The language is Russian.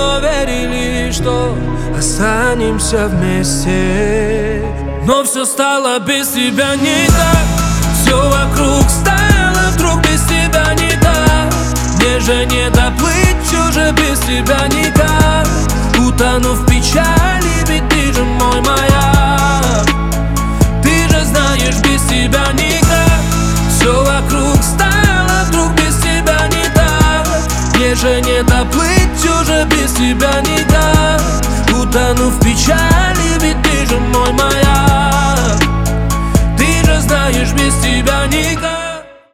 но верили, что останемся вместе. Но все стало без тебя не так, все вокруг стало вдруг без тебя не так. Мне же не доплыть уже без тебя никак. Утону в печали, ведь ты же мой маяк. Ты же знаешь, без тебя никак. Все вокруг стало вдруг без тебя не так. Мне же не доплыть уже без тебя никак.